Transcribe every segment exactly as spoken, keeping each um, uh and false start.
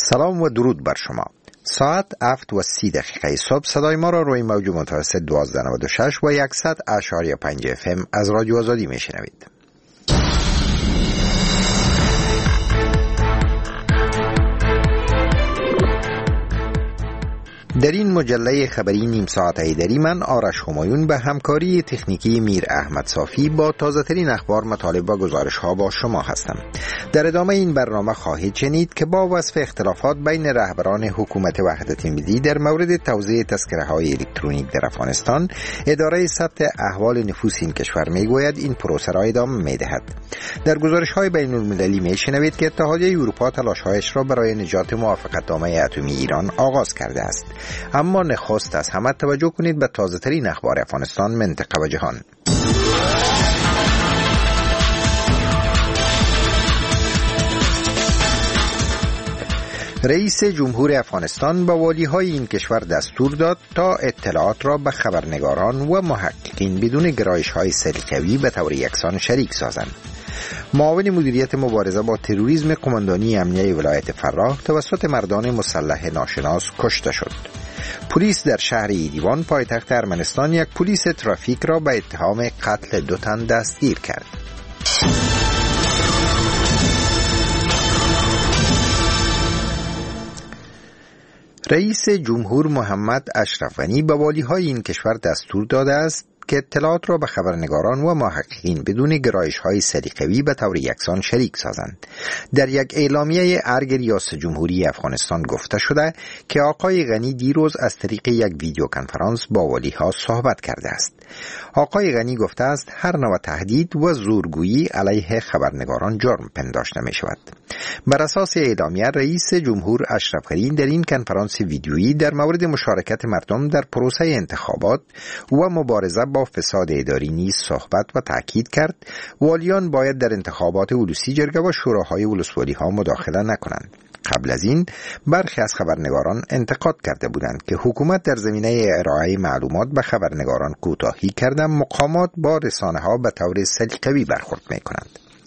سلام و درود بر شما. ساعت هفت و سی دقیقه صبح صدای ما را روی موج متوسط دوازده نود و شش و صد اشاری پنج اف ام از رادیو آزادی میشنوید. در این مجله خبری نیم ساعت ایدری من آرش همایون به همکاری تکنیکی میر احمد صافی با تازه ترین اخبار، مطالب و گزارش ها با شما هستم. در ادامه این برنامه خواهید شنید که با وصف اختلافات بین رهبران حکومت وحدت ملی در مورد توزیع تذکره های الکترونیک در افغانستان، اداره ثبت احوال نفوس این کشور میگوید این پروسه را ادامه میدهد. در گزارش های بین المللی میشنوید که اتحادیه اروپا تلاش‌هایش را برای نجات موافقتنامه اتمی ایران آغاز کرده است. اما نخست از همه توجه کنید به تازه ترین اخبار افغانستان، منطقه و جهان. رئیس جمهور افغانستان به والی‌های این کشور دستور داد تا اطلاعات را به خبرنگاران و محققین بدون گرایش‌های سلیقه‌ای به طور یکسان شریک سازند. معاون مدیریت مبارزه با تروریسم قماندانی امنیه ولایت فراه توسط مردان مسلح ناشناس کشته شد. پلیس در شهر ایریوان پایتخت ارمنستان یک پلیس ترافیک را به اتهام قتل دو تن دستگیر کرد. رئیس جمهور محمد اشرف غنی به والی‌های این کشور دستور داده است که اطلاعات را به خبرنگاران و محققین بدون گرایش‌های سلیقه‌ای به طور یکسان شریک سازند. در یک اعلامیه ارگ ریاست جمهوری افغانستان گفته شده که آقای غنی دیروز از طریق یک ویدیو کنفرانس با والی‌ها صحبت کرده است. آقای غنی گفته است هر نوع تهدید و زورگویی علیه خبرنگاران جرم پنداشته می شود. بر اساس اعلامیه رئیس جمهور اشرف غنی در این کنفرانس ویدیویی در مورد مشارکت مردم در پروسه انتخابات و مبارزه با فساد اداری نیز صحبت و تاکید کرد والیان باید در انتخابات ولوسی جرگه و شوراهای ولسوالی ها مداخله نکنند. قبل از این برخی از خبرنگاران انتقاد کرده بودند که حکومت در زمینه ارائه معلومات به خبرنگاران کوتاهی کرده، مقامات با رسانه ها به طور سلیقه‌ای برخورد می کنند.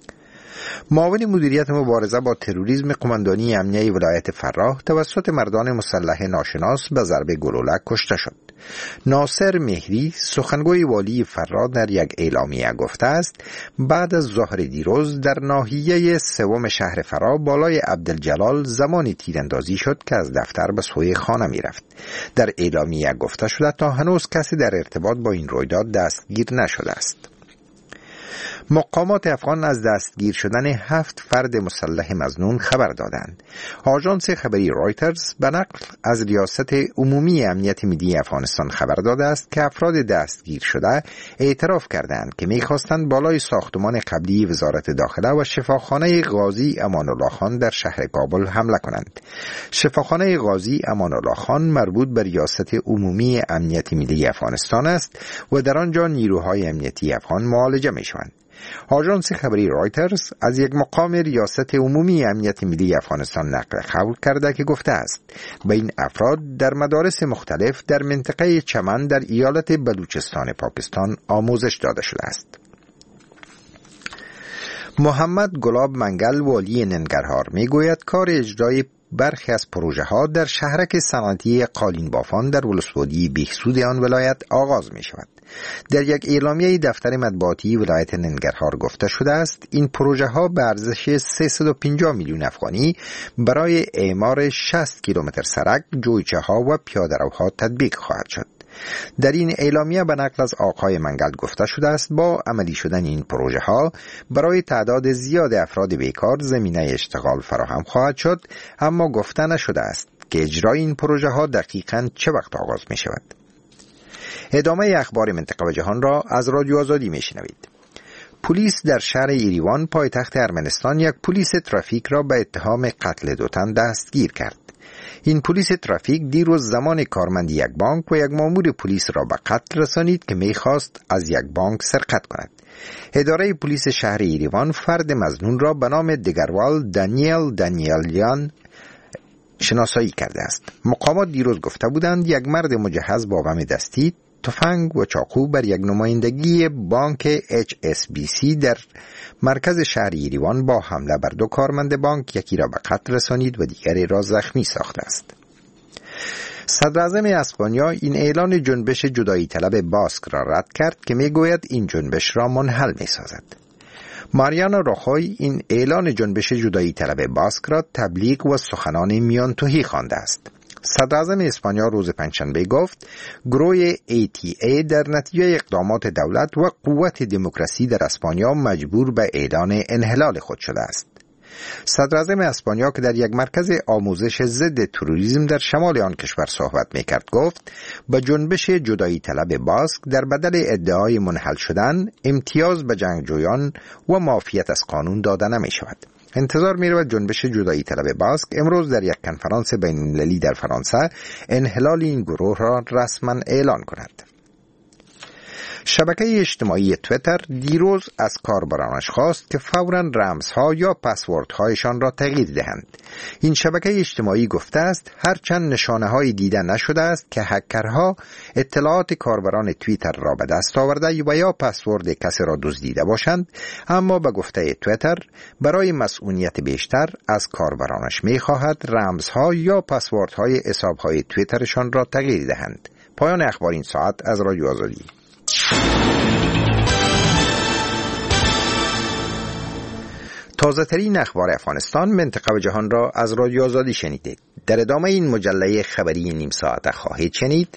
معاون مدیریت مبارزه با تروریسم قماندانی امنیه ولایت فراه توسط مردان مسلح ناشناس به ضرب گلوله کشته شد. ناصر مهری سخنگوی والی فراه در یک اعلامیه گفته است بعد از ظهر دیروز در ناحیه سوم شهر فراه بالای عبدالجلال زمانی تیراندازی شد که از دفتر به سوی خانه می رفت. در اعلامیه گفته شده تا هنوز کسی در ارتباط با این رویداد دستگیر نشده است. مقامات افغان از دستگیر شدن هفت فرد مسلح مظنون خبر دادند. آژانس خبری رایترز به نقل از ریاست عمومی امنیت ملی افغانستان خبر داده است که افراد دستگیر شده اعتراف کردند که می‌خواستند بالای ساختمان قبلی وزارت داخله و شفاخانه غازی امان الله خان در شهر کابل حمله کنند. شفاخانه غازی امان الله خان مربوط به ریاست عمومی امنیت ملی افغانستان است و در آنجا نیروهای امنیتی افغان معالجه می‌شوند. آژانس خبری رایترز از یک مقام ریاست عمومی امنیت ملی افغانستان نقل قول کرده که گفته است به این افراد در مدارس مختلف در منطقه چمن در ایالت بلوچستان پاکستان آموزش داده شده است. محمد گلاب منگل والی ننگرهار میگوید کار اجرای برخی از پروژه ها در شهرک صنعتی قالین بافان در ولسوالی بهسود آن ولایت آغاز می شود. در یک اعلامیه دفتر مطبوعاتی ولایت ننگرهار گفته شده است این پروژه ها به ارزش سیصد و پنجاه میلیون افغانی برای اعمار شصت کیلومتر سرک، جویچه ها و پیاده‌روها تطبیق خواهد شد. در این اعلامیه به نقل از آقای منگل گفته شده است با عملی شدن این پروژه ها برای تعداد زیاد افراد بیکار زمینه اشتغال فراهم خواهد شد، اما گفته نشده است که اجرای این پروژه ها دقیقاً چه وقت آغاز می شود. ادامه اخبار منطقه و جهان را از رادیو آزادی می شنوید. پلیس در شهر ایریوان پایتخت ارمنستان یک پلیس ترافیک را به اتهام قتل دو تن دستگیر کرد. این پلیس ترافیک دیروز زمان کارمند یک بانک و یک مامور پلیس را به قتل رسانید که می‌خواست از یک بانک سرقت کند. اداره پلیس شهر ایریوان فرد مظنون را به نام دگروال دانیل دانیالیان شناسایی کرده است. مقامات دیروز گفته بودند یک مرد مجهز با بم دستی تفنگ و چاقو بر یک نمایندگی بانک اچ اس بی سی در مرکز شهر یریوان با حمله بر دو کارمند بانک یکی را به قتل رسانید و دیگری را زخمی ساخته است. صدر اعظم اسپانیا این اعلان جنبش جدایی طلب باسک را رد کرد که می گوید این جنبش را منحل می سازد. ماریانو راخوی این اعلان جنبش جدایی طلب باسک را تبلیغ و سخنان میان تهی خوانده است. صدر اعظم اسپانیا روز پنجشنبه گفت گروه ای تی ای در نتیجه اقدامات دولت و قوت دموکراسی در اسپانیا مجبور به اعلان انحلال خود شده است. صدر اعظم اسپانیا که در یک مرکز آموزش ضد تروریسم در شمال آن کشور صحبت میکرد گفت با جنبش جدایی طلب باسک در بدل ادعای منحل شدن امتیاز به جنگجویان و معافیت از قانون داده نمی شود. انتظار می رود جنبش جدایی طلب باسک امروز در یک کنفرانس بین المللی در فرانسه انحلال این گروه را رسما اعلان کند. شبکه اجتماعی تویتر دیروز از کاربرانش خواست که فوراً رمزها یا پسوردهایشان را تغییر دهند. این شبکه اجتماعی گفته است هرچند نشانه‌هایی دیده نشده است که هکرها اطلاعات کاربران توییتر را به دست آورده و یا پسورد کسی را دزدیده باشند، اما به گفته توییتر برای مسئولیت بیشتر از کاربرانش می‌خواهد رمزها یا پسوردهای حساب‌های توییترشان را تغییر دهند. پایان اخبار این ساعت از رادیو آزادی. تازه ترین اخبار افغانستان، منطقه و جهان را از رادیو آزادی شنیدید. در ادامه این مجله خبری نیم ساعته خواهید شنید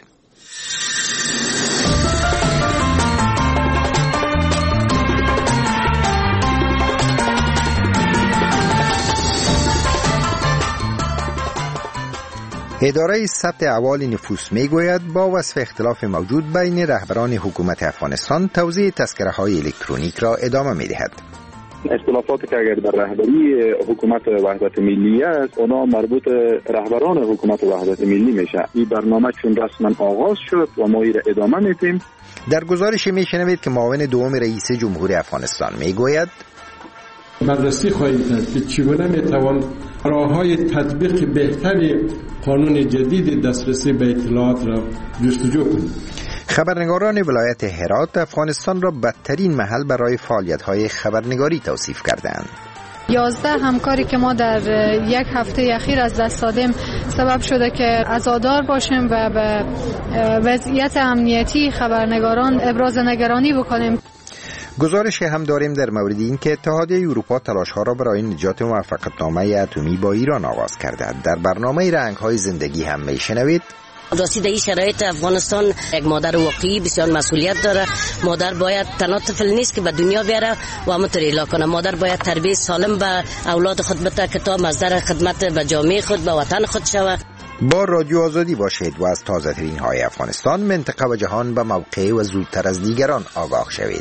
اداره ثبت احوال نفوس میگوید با وصف اختلاف موجود بین رهبران حکومت افغانستان توزیع تذکره‌های الکترونیک را ادامه می‌دهد. اختلافاتی که اگر در رهبری حکومت وحدت ملی است، اونا مربوط رهبران حکومت وحدت ملی میشه. این برنامه چون رسما آغاز شد و ما این را ادامه میدیم. در گزارش میشنوید که معاون دوم رئیس جمهور افغانستان میگوید بررسی خواهیم کرد که چگونه میتوان راههای تطبیق بهتری قانون جدید دسترسی به اطلاعات را جستجو کنیم. خبرنگاران ولایت هرات افغانستان را بدترین محل برای فعالیت‌های خبرنگاری توصیف کردند. یازده همکاری که ما در یک هفته اخیر از دست دادیم سبب شده که عزادار باشیم و به وضعیت امنیتی خبرنگاران ابراز نگرانی بکنیم. گزارش هم داریم در مورد این که اتحادیه اروپا تلاش‌ها را برای نجات موافقتنامه اتمی با ایران آغاز کرده. در برنامه رنگ‌های زندگی هم میشنوید راستی در این شرایط افغانستان یک مادر واقعی بسیار مسئولیت داره. مادر باید تنها طفل نیست که به دنیا بیاره و همونطور اعلام کنه. مادر باید تربیت سالم به اولاد خود بده که تا مصدر خدمت به جامعه خود به وطن خود شود. با رادیو آزادی باشید و از تازه ترین های افغانستان، منطقه و جهان به موقع و زودتر از دیگران آگاه شوید.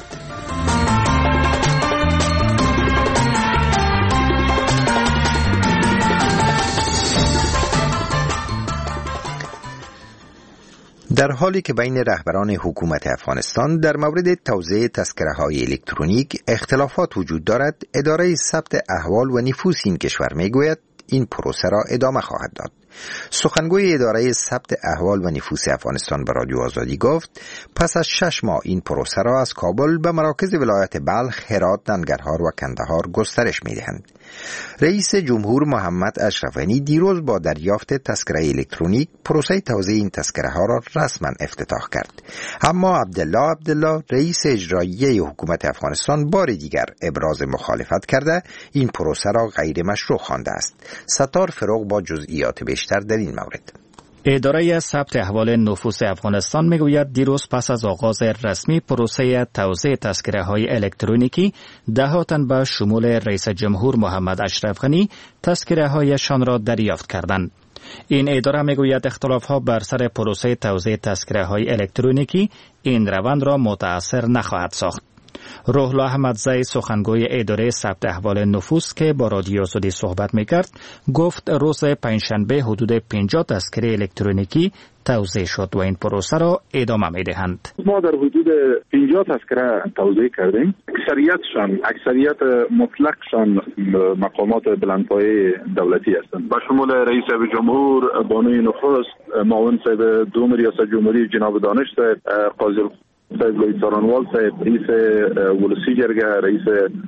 در حالی که بین رهبران حکومت افغانستان در مورد توزیع تذکره‌های الکترونیک اختلافات وجود دارد، اداره ثبت احوال و نفوس این کشور میگوید این پروسه را ادامه خواهد داد. سخنگوی اداره ثبت احوال و نفوس افغانستان به رادیو آزادی گفت پس از شش ماه این پروسه را از کابل به مراکز ولایت بلخ، هرات، ننگرهار و کندهار گسترش می‌دهند. رئیس جمهور محمد اشرف غنی دیروز با دریافت تذکره الکترونیک پروسه توزیع این تذکره ها را رسما افتتاح کرد. اما عبدالله عبدالله رئیس اجرایی حکومت افغانستان بار دیگر ابراز مخالفت کرده این پروسه را غیر مشروع خوانده است. ستار فروغ با جزئیات بیشتر در این مورد. اداره ثبت احوال نفوس افغانستان میگوید دیروز پس از آغاز رسمی پروسه توزیع تذکره‌های الکترونیکی ده تن به شمول رئیس جمهور محمد اشرف غنی تذکره‌هایشان را دریافت کردند. این اداره میگوید اختلاف‌ها بر سر پروسه توزیع تذکره‌های الکترونیکی این روند را متأثر نخواهد ساخت. روح الله احمدزی سخنگوی اداره ثبت احوال نفوس که با رادیو آزادی صحبت میکرد گفت روز پنجشنبه حدود پنجاه تذکره الکترونیکی توزیع شد و این پروسه را ادامه میدهند. ما در حدود پنجاه تذکره توزیع کردیم. اکثریتشان اکثریت مطلقشان مقامات بلندپایه دولتی هستند. با شمول رئیس جمهور، بانوی نخست، معاون صاحب دوم ریاست جمهوری جناب دانش صاحب، قاضی صاحب لوی سارانوال صاحب، رئیس ولسی جرگه، رئیس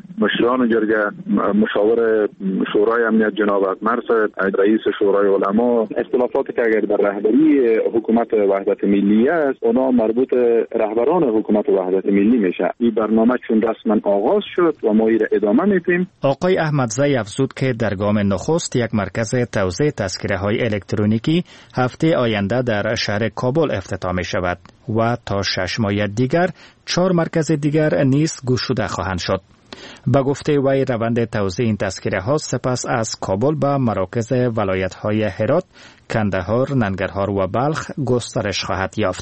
مشران جرگه، مشاور شورای امنیت جناب اکمر صاحب، رئیس شورای علما. اختلافاتی که اگر در رهبری حکومت وحدت ملی است، اونا مربوط رهبران حکومت وحدت ملی میشه. این برنامه چون رسما آغاز شد و ما این ادامه میدیم. آقای احمدزی افزود که در گام نخست یک مرکز توزیع تذکره های الکترونیکی هفته آینده در شهر کابل افتتاح می شود و تا شش ماه دیگر چهار مرکز دیگر نیز گشوده خواهند شد. با گفته وی روند توزیع این تذکره ها سپس از کابل به مراکز ولایت های هرات، کندهار، ننگرهار و بلخ گسترش خواهد یافت.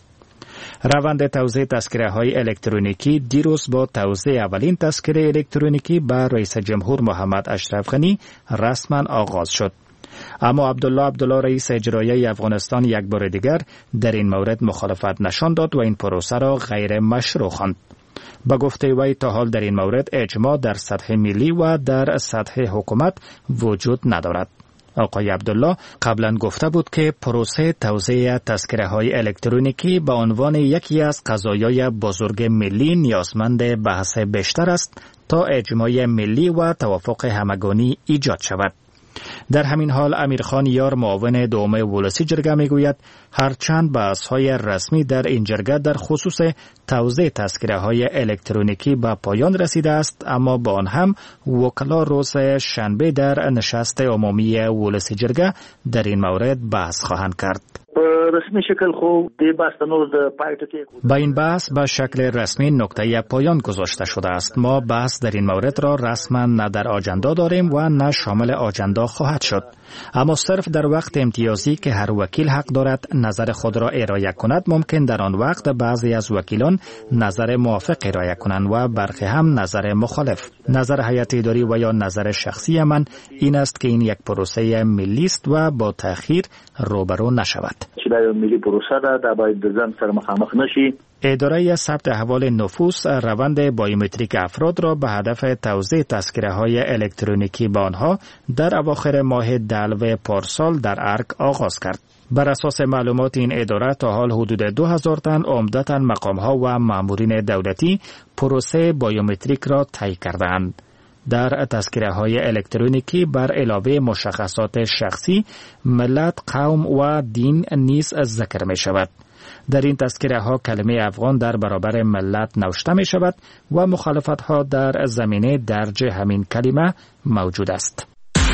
روند توزیع تذکره های الکترونیکی دیروز با توزیع اولین تذکره الکترونیکی به رئیس جمهور محمد اشرف غنی رسما آغاز شد. اما عبدالله عبدالله رئیس اجرایی افغانستان یک بار دیگر در این مورد مخالفت نشان داد و این پروسه را غیر مشروع خواند. با گفته وی تا حال در این مورد اجماع در سطح ملی و در سطح حکومت وجود ندارد. آقای عبدالله قبلا گفته بود که پروسه توزیع تذکره های الکترونیکی به عنوان یکی از قضایای بزرگ ملی نیازمند بحث بیشتر است تا اجماع ملی و توافق همگانی ایجاد شود. در همین حال امیرخان یار معاون دوم ولسی جرگه میگوید هرچند بحث‌های رسمی در این جرگه در خصوص توزیع تذکره های الکترونیکی به پایان رسیده است، اما با آن هم وکلا روز شنبه در نشست عمومی ولسی جرگه در این مورد بحث خواهند کرد. رسمی شکل خو دی بحث نور د پایټو کې با این بحث به شکل رسمی نقطه پایان گذاشته شده است. ما بحث در این مورد را رسما نه در آجندا داریم و نه شامل آجندا خواهد شد، اما صرف در وقت امتیازی که هر وکیل حق دارد نظر خود را ارائه کند ممکن در آن وقت بعضی از وکیلان نظر موافق ارائه کنند و برخی هم نظر مخالف. نظر هیئت اداری و یا نظر شخصی من این است که این یک پروسه ملی است و با تأخیر روبرو نشود. ملی پروسه ده دا باید ځان سره مخامخ نشي. اداره ثبت احوال نفوس روند بایومتریک افراد را به هدف توزیع تذکره های الکترونیکی به آنها در اواخر ماه دلو پارسال در ارگ آغاز کرد. بر اساس معلومات این اداره تا حال حدود دو هزار تن عمدتاً مقام‌ها و مامورین دولتی پروسه بایومتریک را طی کردند. در تذکره های الکترونیکی بر علاوه مشخصات شخصی، ملت، قوم و دین نیز ذکر می شود. در این تذکره ها کلمه افغان در برابر ملت نوشته می شود و مخالفت ها در زمینه درج همین کلمه موجود است.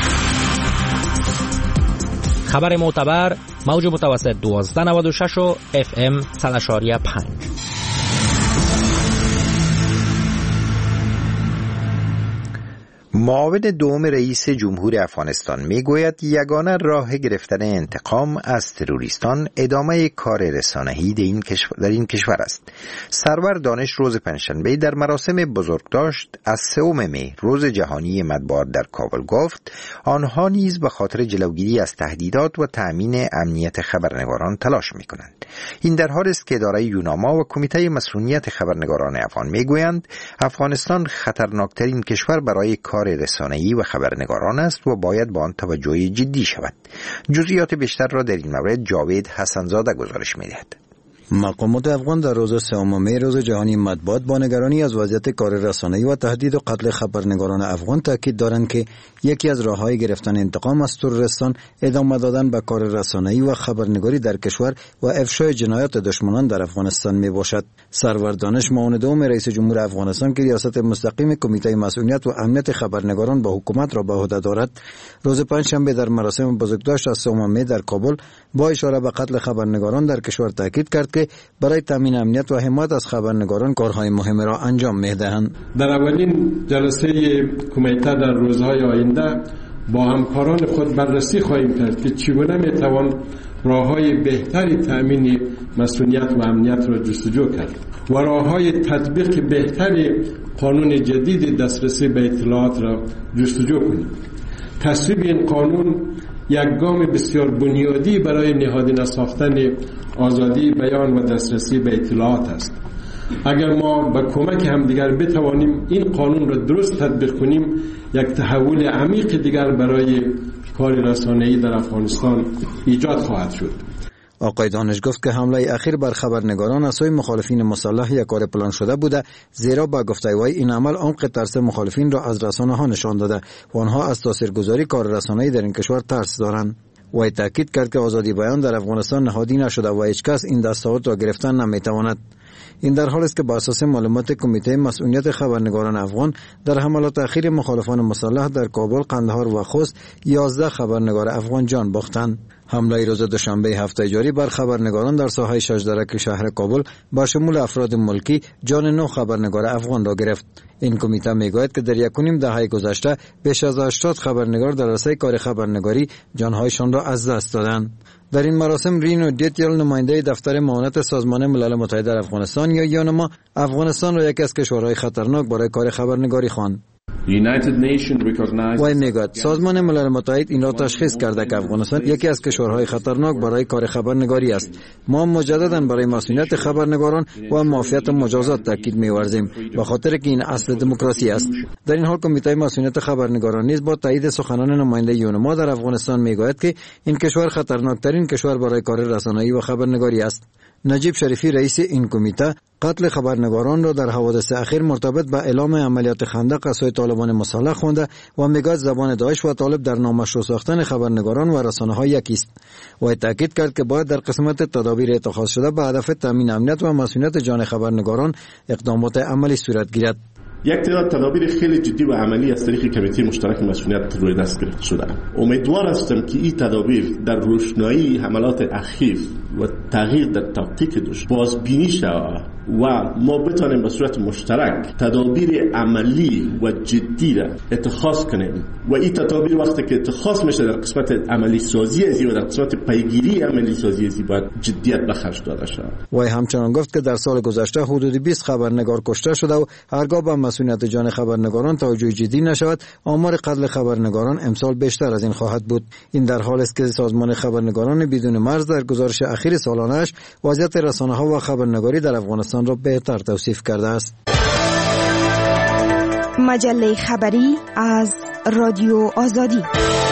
خبر معتبر موج متوسط دوازده نود و شش و اف ام صد و شش و پنج. معاون دوم رئیس جمهور افغانستان میگوید یگانه راه گرفتن انتقام از تروریستان ادامه کار رسانه‌ای در این کشور است. سرور دانش روز پنجشنبه در مراسم بزرگداشت از سوم مهر روز جهانی مطبوعات در کابل گفت آنها نیز به خاطر جلوگیری از تهدیدات و تأمین امنیت خبرنگاران تلاش می‌کنند. این در حالی است که اداره یوناما و کمیته مسئولیت خبرنگاران افغان میگویند افغانستان خطرناکترین کشور برای کار رسانه‌ای و خبرنگاران است و باید با آن توجه جدی شود. جزئیات بیشتر را در این مورد جاوید حسنزاده گزارش می‌دهد. مقامات افغان در روز سوم می روز جهانی مطبوعات با نگرانی از وضعیت کار رسانه‌ای و تهدید و قتل خبرنگاران افغان تاکید دارند که یکی از راه‌های گرفتن انتقام از تروریستان ادامه دادن به کار رسانه‌ای و خبرنگاری در کشور و افشای جنایات دشمنان در افغانستان می باشد. سرور دانش معاون دوم رئیس جمهور افغانستان که ریاست مستقیم کمیته مسئولیت و امنیت خبرنگاران با حکومت را به عهده دارد، روز پنجشنبه در مراسم بزرگداشت از سوم می در کابل با اشاره به قتل خبرنگاران در کشور تاکید کرد که برای تامین امنیت و حمایت از خبرنگاران کارهای مهم را انجام می‌دهند. در اولین جلسه کمیته در روزهای آینده با همکاران خود بررسی خواهیم کرد که چگونه میتوان راه‌های بهتری تأمین مسئولیت و امنیت را جستجو کرد و راه‌های تطبیق بهتری قانون جدید دسترسی به اطلاعات را جستجو کنیم. تصویب این قانون یک گام بسیار بنیادی برای نهادینه ساختن آزادی بیان و دسترسی به اطلاعات است. اگر ما با کمک همدیگر بتوانیم این قانون را درست تطبیق کنیم، یک تحول عمیق دیگر برای کار رسانه‌ای در افغانستان ایجاد خواهد شد. آقای دانش گفت که حمله اخیر بر خبرنگاران از سوی مخالفین مسلح یک کار پلان شده بوده، زیرا با گفته وی این عمل عمق ترس مخالفین را از رسانه ها نشان داده و آنها از تاثیرگذاری کار رسانه‌ای در این کشور ترس دارند. وی تاکید کرد که آزادی بیان در افغانستان نهادی نشده و هیچ کس این دستاورد را گرفتن نمیتواند. این در حالی است که بر اساس معلومات کمیته مسئولیت خبرنگاران افغان در حملات اخیر مخالفان مسلح در کابل، قندهار و خوست یازده خبرنگار افغان جان باختند. حمله روز دوشنبه هفته جاری بر خبرنگاران در ساحه شجدرک شهر کابل با شمول افراد ملکی جان نه خبرنگار افغان را گرفت. این کمیته میگوید که در یک و نیم دهه گذشته بیش از هشتاد خبرنگار در عرصه کار خبرنگاری جانهایشان را از دست دادند. در این مراسم رینو دیتیل نماینده دفتر معاونت سازمان ملل متحد در افغانستان یا یونما افغانستان را یکی از کشورهای خطرناک برای کار خبرنگاری خواند. وی میگوید سازمان ملل متحد این را تشخیص کرده که افغانستان یکی از کشورهای خطرناک برای کار خبرنگاری است. ما مجددا برای مسئولیت خبرنگاران و معافیت مجازات تاکید می‌ورزیم، به خاطر که این اصل دموکراسی است. در این حال کمیته مسئولیت خبرنگاران نیز با تایید سخنان نماینده یونما در افغانستان میگوید که این کشور خطرناکترین کشور برای کار رسانه‌ای و خبرنگاری است. نجیب شریفی رئیس این کمیته قتل خبرنگاران را در حوادث اخیر مرتبط به اعلام عملیات خندق از سوی طالبان مسلح خوانده و میگوید زبان داعش و طالب در نامشروع ساختن خبرنگاران و رسانه‌ها یکی است. و تاکید کرد که باید در قسمت تدابیر اتخاذ شده به هدف تامین امنیت و مسئولیت جان خبرنگاران اقدامات عملی صورت گیرد. یک تعداد تدابیر خیلی جدی و عملی از طریق کمیته مشترک مسئولیت روی دست گرفته شده. امیدوار هستم که این تدابیر در روشنایی حملات اخیر و تغییر در تاکتیک دشمن بازبینی شود و ما بتانیم به صورت مشترک تدابیر عملی و جدی را اتخاذ کنیم و این تدابیر وقتی که اتخاذ میشه در قسمت عملی سازی ازی و در قسمت پیگیری عملی سازی ازی باید جدیت بخش داده شود. و همچنان گفت که در سال گذشته حدود بیست خبرنگار کشته شده و هرگاه به مسئولیت جان خبرنگاران توجه جدی نشود آمار قتل خبرنگاران امسال بیشتر از این خواهد بود. این در حالی است که سازمان خبرنگاران بدون مرز در گزارش اخیر سالانه‌اش وضعیت رسانه‌ها و خبرنگاری در افغانستان را بهتر توصیف کرده است. مجله خبری از رادیو آزادی.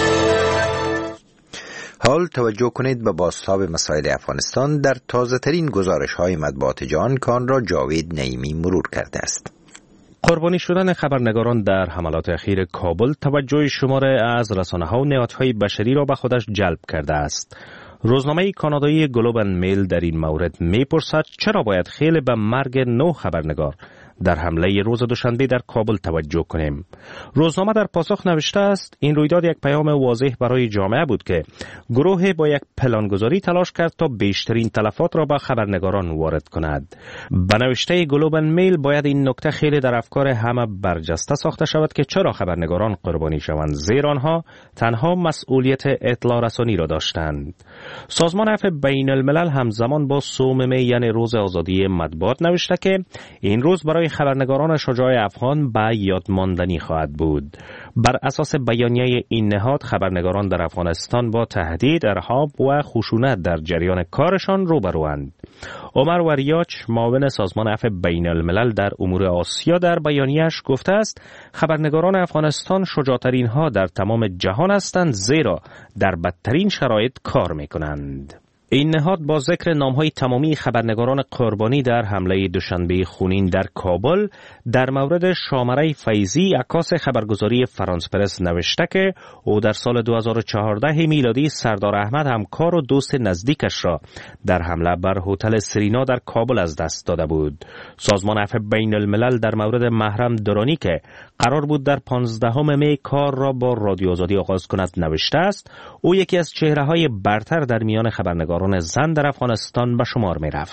حال توجه کنید به بازتاب مسائل افغانستان در تازه ترین گزارش های مطبوعات جهان که آن را جاوید نعیمی مرور کرده است. قربانی شدن خبرنگاران در حملات اخیر کابل توجه شماره از رسانه‌ها و نهادهای بشری را به خودش جلب کرده است. روزنامه کانادایی گلوب اند میل در این مورد میپرسد چرا باید خیلی به مرگ نه خبرنگار در حمله روز دوشنبه در کابل توجه کنیم. روزنامه در پاسخ نوشته است این رویداد یک پیام واضح برای جامعه بود که گروه با یک پلانگذاری تلاش کرد تا بیشترین تلفات را به خبرنگاران وارد کند. به نوشته گلوب اند میل باید این نکته خیلی در افکار همه برجسته ساخته شود که چرا خبرنگاران قربانی شوند، زیرا آنها تنها مسئولیت اطلاع رسانی را داشتند. سازمان عفو بین الملل همزمان با صوممه یعنی روز آزادی مطبوعات نوشته که این روز برای خبرنگاران شجاع افغان به یاد ماندنی خواهد بود. بر اساس بیانیه این نهاد خبرنگاران در افغانستان با تهدید، ارهاب و خشونت در جریان کارشان روبروند. عمر وریاچ معاون سازمان عفو بین الملل در امور آسیا در بیانیه‌اش گفته است خبرنگاران افغانستان شجاع‌ترین ها در تمام جهان هستند زیرا در بدترین شرایط کار می‌کنند. این نهاد با ذکر نام‌های تمامی خبرنگاران قربانی در حمله دوشنبه خونین در کابل در مورد شامره فیضی عکاس خبرگزاری فرانس پرس نوشته که او در سال دو هزار و چهارده میلادی سردار احمد همکار و دوست نزدیکش را در حمله بر هتل سرینا در کابل از دست داده بود. سازمان عفو بین الملل در مورد محرم درانی که قرار بود در پانزدهم می کار را با رادیو آزادی آغاز کند نوشته است او یکی از چهره‌های برتر در میان خبرنگاران زن در افغانستان به شمار می رفت.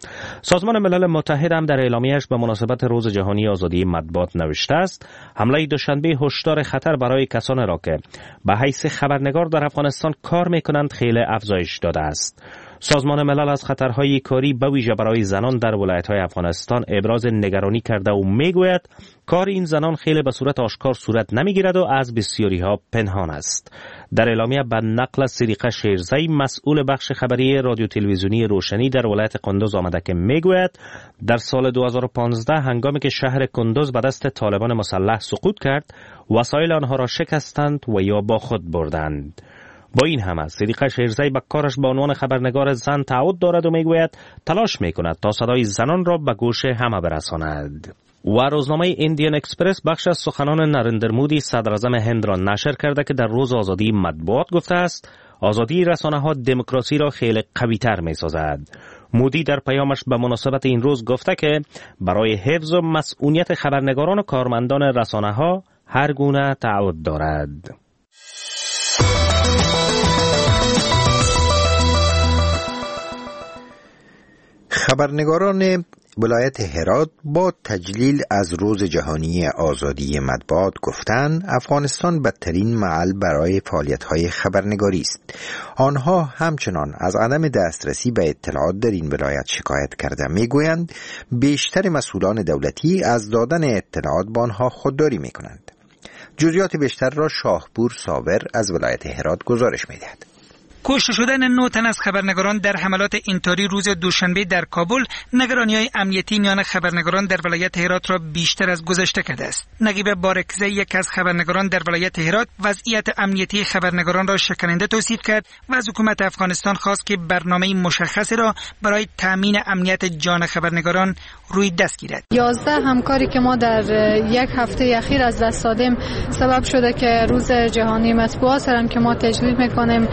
سازمان ملل متحد هم در اعلامیه‌اش به مناسبت روز جهانی آزادی مطبوعات نوشته است حمله دوشنبه هشدار خطر برای کسانی را که به حیث خبرنگار در افغانستان کار می‌کنند خیلی افزایش داده است. سازمان ملل از خطرهای کاری به ویژه برای زنان در ولایت‌های افغانستان ابراز نگرانی کرده و میگوید کار این زنان خیلی به صورت آشکار صورت نمیگیرد و از بسیاری‌ها پنهان است. در اعلامیه به نقل از صدیقه شیرزی مسئول بخش خبری رادیو تلویزیونی روشنی در ولایت کندوز آمده که میگوید در سال دو هزار و پانزده هنگامی که شهر کندوز به دست طالبان مسلح سقوط کرد وسایل آنها را شکستند و یا با خود بردند. با این همه صدیقه شیرزی به کارش به عنوان خبرنگار زن تعهد دارد و میگوید تلاش میکند تا صدای زنان را به گوش همه برساند. و روزنامه ایندین اکسپرس بخش از سخنان نریندر مودی صدر اعظم هند را نشر کرده که در روز آزادی مطبوعات گفته است آزادی رسانه‌ها دموکراسی را خیلی قوی‌تر می‌سازد. مودی در پیامش به مناسبت این روز گفته که برای حفظ و مسئولیت خبرنگاران و کارمندان رسانه‌ها هر گونه تعهد دارد. خبرنگاران ولایت هرات با تجلیل از روز جهانی آزادی مطبوعات گفتند افغانستان بدترین محل برای فعالیت‌های خبرنگاری است. آنها همچنان از عدم دسترسی به اطلاعات در این ولایت شکایت کرده میگویند بیشتر مسئولان دولتی از دادن اطلاعات با آنها خودداری میکنند. جزئیات بیشتر را شاهپور صابر از ولایت هرات گزارش میدهد. کشته شدن نه تن از خبرنگاران در حملات اینطوری روز دوشنبه در کابل نگرانی‌های امنیتی میان خبرنگاران در ولایت هرات را بیشتر از گذشته کرده است. نقیب بارکزی یک از خبرنگاران در ولایت هرات وضعیت امنیتی خبرنگاران را شکننده توصیف کرد و از حکومت افغانستان خواست که برنامه مشخصی را برای تامین امنیت جان خبرنگاران روی دست گیرد. یازده همکاری که ما در یک هفته اخیر از دست دادیم سبب شده که روز جهانی مطبوعات هم که ما تجلیل می‌کنیم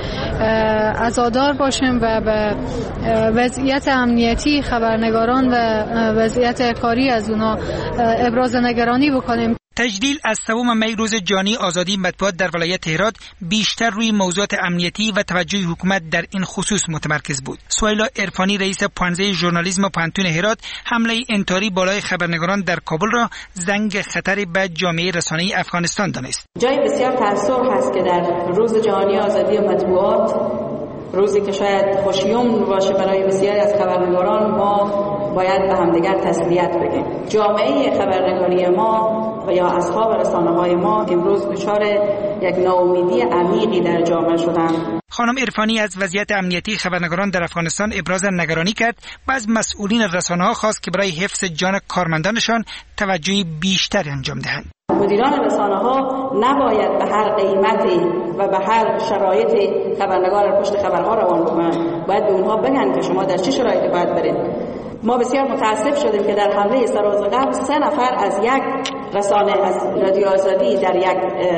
عزادار باشیم و به وضعیت امنیتی خبرنگاران و وضعیت کاری از اونا ابراز نگرانی بکنیم. تجلیل از سوم می روز جهانی آزادی مطبوعات در ولایت هرات بیشتر روی موضوعات امنیتی و توجه حکومت در این خصوص متمرکز بود. سهیلا عرفانی رئیس پانزه ژورنالیسم پانتون هرات حمله انتحاری بالای خبرنگاران در کابل را زنگ خطری به جامعه رسانه‌ای افغانستان دانست. جای بسیار تأسف هست که در روز جهانی آزادی مطبوعات، روزی که شاید خوشیوم باشه برای بسیاری از خبرنگاران، ما باید به همدیگر تسلیت بگیم. جامعه خبرنگاری ما و یا اصحاب رسانه‌های ما امروز دچار یک ناامیدی عمیقی در جامعه شدند. خانم عرفانی از وضعیت امنیتی خبرنگاران در افغانستان ابراز نگرانی کرد و از مسئولین رسانه‌ها خواست که برای حفظ جان کارمندانشان توجه بیشتری انجام دهند. مدیران رسانه‌ها نباید به هر قیمتی و به هر شرایطی خبرنگار پشت خبرها روان بکنند. باید به اونها بگن که شما در چه شرایطی باید برید. ما بسیار متاسف شدیم که در حمله سرروز قبل سه نفر از یک رسانه از رادیو آزادی در یک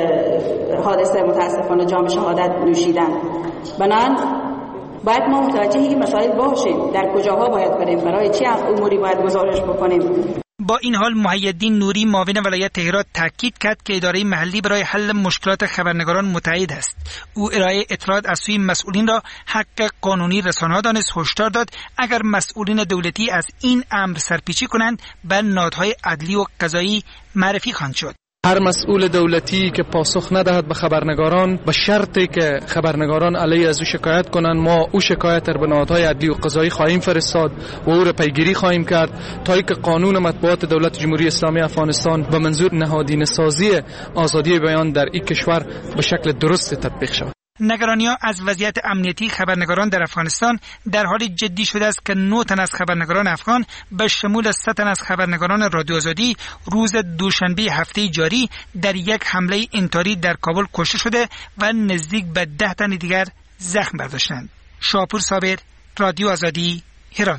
حادثه متاسفانه جام شهادت نوشیدند. بنابراین باید ما متوجه این مسائل باشیم، در کجاها باید بریم، برای چه اموری باید گزارش بکنیم. با این حال محی‌الدین نوری معاون ولایت هرات تاکید کرد که اداره محلی برای حل مشکلات خبرنگاران متعهد است. او ارائه اطلاعات از سوی مسئولین را حق قانونی رسانه‌ها دانست. هشدار داد اگر مسئولین دولتی از این امر سرپیچی کنند به نهادهای عدلی و قضایی معرفی خواهند شد. هر مسئول دولتی که پاسخ ندهد به خبرنگاران به شرطی که خبرنگاران علیه از او شکایت کنند، ما او شکایت را به نهادهای عدلی و قضایی خواهیم فرستاد و او را پیگیری خواهیم کرد تا اینکه قانون مطبوعات دولت جمهوری اسلامی افغانستان به منظور نهادینه سازی آزادی بیان در این کشور به شکل درست تطبیق شود. نگرانی‌ها از وضعیت امنیتی خبرنگاران در افغانستان در حال جدی شده است که نه تن از خبرنگاران افغان به شمول سه تن از خبرنگاران رادیو آزادی روز دوشنبه هفته جاری در یک حمله انتحاری در کابل کشته شده و نزدیک به ده تن دیگر زخم برداشتند. شاپور صابر، رادیو آزادی، هرات.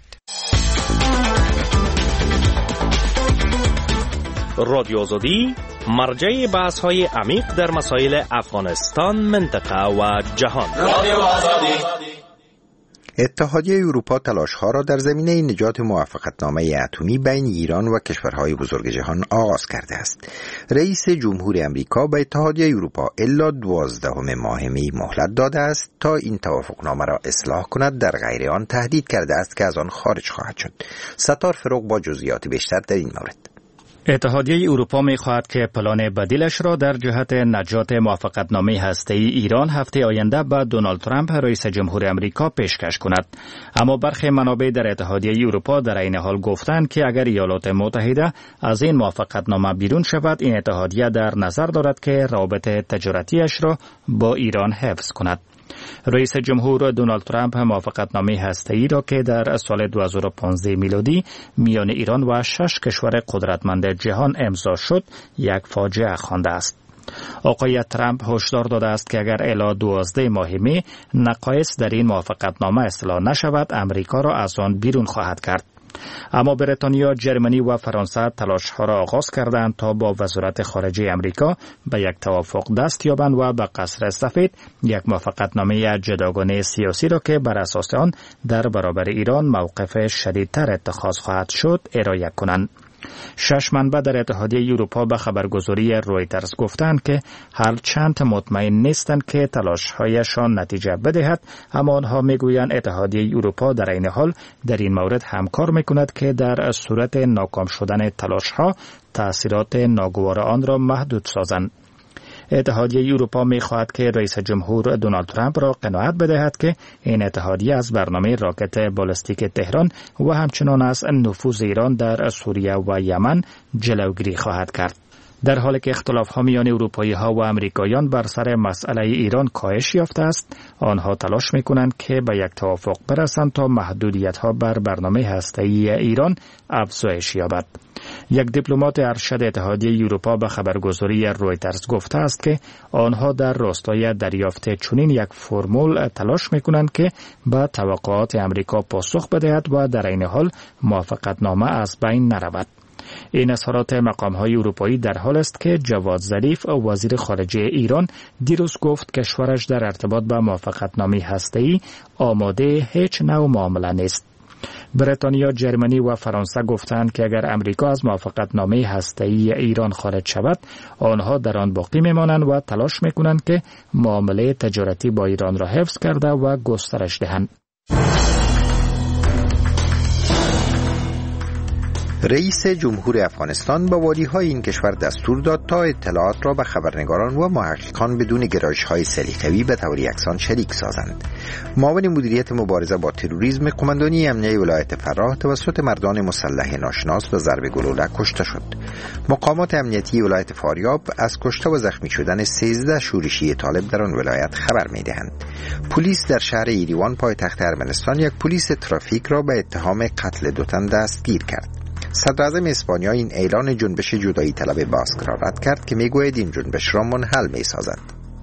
رادیو آزادی مرجع بحث‌های عمیق در مسائل افغانستان، منطقه و جهان. رادیو آزادی. اتحادیه اروپا تلاش‌ها را در زمینه نجات موافقتنامه اتمی بین ایران و کشورهای بزرگ جهان آغاز کرده است. رئیس جمهور امریکا به اتحادیه اروپا الا دوازدهم ماه می مهلت داده است تا این توافقنامه را اصلاح کند، در غیر آن تهدید کرده است که از آن خارج خواهد شد. ستار فروغ با جزئیات بیشتر در این مورد. اتحادیه اروپا می‌خواهد که پلان بدیلش را در جهت نجات موافقتنامه هسته‌ای ایران هفته آینده به دونالد ترامپ رئیس جمهور امریکا پیشکش کند. اما برخی منابع در اتحادیه اروپا در این حال گفتند که اگر ایالات متحده از این موافقتنامه بیرون شود، این اتحادیه در نظر دارد که روابط تجارتیش را با ایران حفظ کند. رئیس جمهور دونالد ترامپ موافقتنامه هسته‌ای را که در سال دو هزار و پانزده میلادی میان ایران و شش کشور قدرتمند جهان امضا شد، یک فاجعه خوانده است. آقای ترامپ هشدار داده است که اگر الی دوازده ماه می نقایص در این موافقتنامه اصلاح نشود، امریکا را از آن بیرون خواهد کرد. اما بریتانیا، جرمنی و فرانسه تلاش‌ها را آغاز کردند تا با وزارت خارجه امریکا به یک توافق دست یابند و به قصر سفید یک موافقتنامه جداگانه سیاسی را که بر اساس آن در برابر ایران موقف شدیدتر اتخاذ خواهد شد ارائه کنند. شش منبع در اتحادیه اروپا به خبرگزاری رویترز گفتند که هر چند مطمئن نیستند که تلاش‌هایشان نتیجه بدهد، اما آنها میگویند اتحادیه اروپا در این حال در این مورد همکار میکند که در صورت ناکام شدن تلاش‌ها تأثیرات ناگوار آن را محدود سازند. اتحادیه اروپا می‌خواهد که رئیس جمهور دونالد ترامپ را قناعت بدهد که این اتحادیه از برنامه راکت بالستیک تهران و همچنان از نفوذ ایران در سوریه و یمن جلوگیری خواهد کرد. در حالی که اختلاف‌ها میان اروپایی‌ها و آمریکاییان بر سر مسئله ایران کاهش یافته است، آنها تلاش می‌کنند که به یک توافق برسند تا محدودیت‌ها بر برنامه هسته‌ای ایران افزایش یابد. یک دیپلمات ارشد اتحادیه اروپا به خبرگزاری رویترز گفته است که آنها در راستای دریافت چنین یک فرمول تلاش می‌کنند که به توقعات امریکا پاسخ بدهد و در این حال موافقتنامه از بین نرود. این اظهارات مقام‌های اروپایی در حال است که جواد ظریف وزیر خارجه ایران دیروز گفت کشورش در ارتباط با موافقتنامه هسته‌ای آماده هیچ نوع معامله نیست. بریتانیا، جرمنی و فرانسه گفتند که اگر امریکا از موافقتنامه هسته‌ای ایران خارج شود، آنها در آن باقی میمانند و تلاش میکنند که معامله تجارتی با ایران را حفظ کرده و گسترش دهند. رئیس جمهور افغانستان به والی‌های این کشور دستور داد تا اطلاعات را به خبرنگاران و محققان بدون گرایش‌های سلیقه‌ای به طور یکسان شریک سازند. معاون مدیریت مبارزه با تروریسم قماندانی امنیه ولایت فراه توسط مردان مسلح ناشناس به ضرب گلوله کشته شد. مقامات امنیتی ولایت فاریاب از کشته و زخمی شدن سیزده شورشی طالب در آن ولایت خبر می‌دهند. پلیس در شهر ایریوان پایتخت ارمنستان یک پلیس ترافیک را به اتهام قتل دو تن دستگیر کرد. صدراعظم اسپانیا این اعلان جنبش جدایی طلب باسک را رد کرد که میگوید این جنبش را منحل میسازد.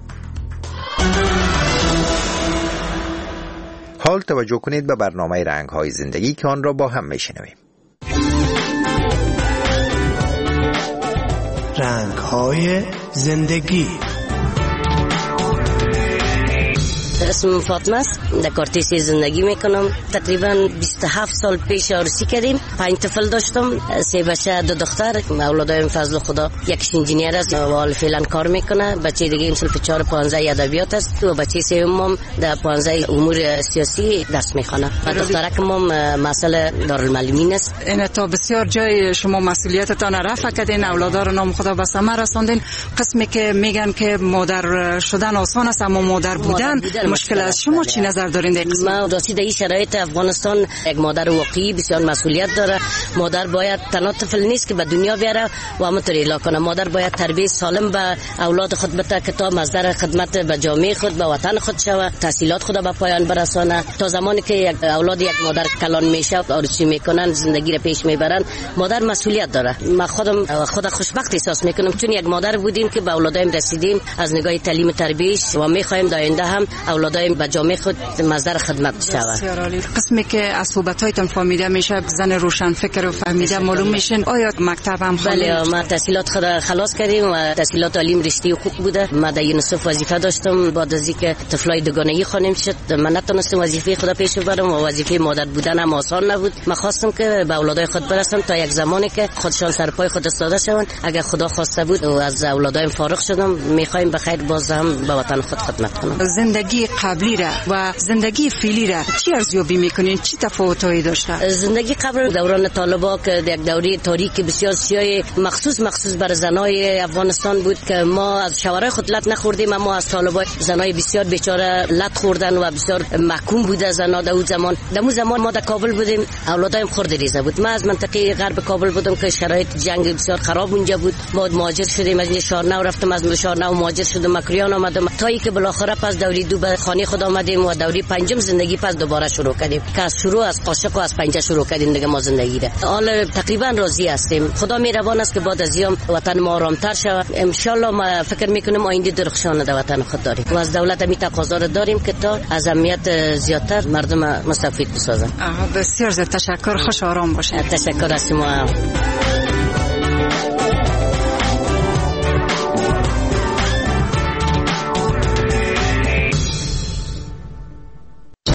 حال توجه کنید به برنامه رنگ‌های زندگی که آن را با هم میشنویم. رنگ‌های زندگی. اسمم فاطمه است. در کارتیسی زندگی میکنم. تقریبا بیست و هفت سال پیش عروسی کردیم. پنج طفل داشتم، سه بچه، دو دختر. اولادایم فضل خدا، یکیش انجینیر است و حال فعلا کار میکنه. بچه دیگه این صنف چهار پانزده ادبیات است و بچه سوم در پانزده امور سیاسی درس میخونه. و دخترکم مسئله دارالمعلمین است. این تا بسیار جای شما مسئولیتتان رفع کردین، اولادا رو نام خدا به ثمر رساندین. قسمی که میگن که مادر شدن آسان است اما مادر بودن مشکل است. شما چی نظر دارین در قسمت؟ ما راستی در این شرایط افغانستان یک مادر واقعی بسیار مسئولیت داره. مادر باید تنها طفل نیست که به دنیا بیاره و همونطور اعلا کنه. مادر باید تربیت سالم به اولاد خود بده که تا مصدر خدمت به جامعه خود، به وطن خود شوه، تحصیلات خود به پایان برسانه. تا زمانی که یک اولاد یک مادر کلان میشه، آرزو میکنن، زندگی را پیش میبرن، مادر مسئولیت داره. ما خودم خود خوشبخت احساس میکنم چون یک مادر بودیم که به اولادایم رسیدیم از نگاه تعلیم تربیت و میخوایم در آینده هم اولادای به جامعه خود مصدر خدمت شود. قسمی که از صحبت‌هایتان فهمیده میشه زن روشن فکر و فهمیده معلوم میشن. آیا مکتب هم بله ما تحصیلات خود خلاص کردیم و تحصیلات تعلیم رشته حقوق بوده. ما در یونیسف وظیفه داشتم. بعد از اینکه طفلای دوگانه‌ای خانم شد من نتونستم وظیفه خود پیش ببرم و وظیفه مادر بودن هم آسان نبود. من خواستم که به اولادای خود برسم تا یک زمانی که خودشان سر پای خود ایستاده شوند. اگر خدا خواسته بود و از اولادایم فارغ شدم میخوایم بخیر باز هم به وطن خود خدمت کنم. زندگی قبلی را و زندگی فعلی را چی ارزیابی میکنین؟ چی تفاوتایی داشته؟ زندگی قبل دوران طالبا که یک دوره تاریکی بسیار سیاه مخصوص مخصوص برای زنای افغانستان بود که ما از شوهرای خود لط نخوردیم اما از طالبا زنای بسیار بیچاره لط خوردن و بسیار محکوم بوده زنا در اون زمان. در اون زمان ما در کابل بودیم اولادایم خرد ریزه بود. ما از منطقه غرب کابل بودم که شرایط جنگ بسیار خراب اونجا بود. ما مهاجر شدیم از شارنو رفتم از شارنو مهاجر شدم مکریان آمدم تا اینکه بالاخره پس دوری دو به خانه خود آمدیم و دوری پنجم زندگی پس دوباره شروع کردیم که از شروع از قاشق و از پنجه شروع کردیم دیگه ما زندگی را. حالا تقریبا راضی هستیم. خدا مهربان است که بعد از این وطن ما آرامتر شود. ان شاء الله ما فکر میکنیم آینده درخشان در وطن خود داریم و از دولت می تقاضا داریم که تا از امنیت زیادتر مردم مستفید بسازن. بسیار تشکر. خوش آرام باشید. تشکر از شما.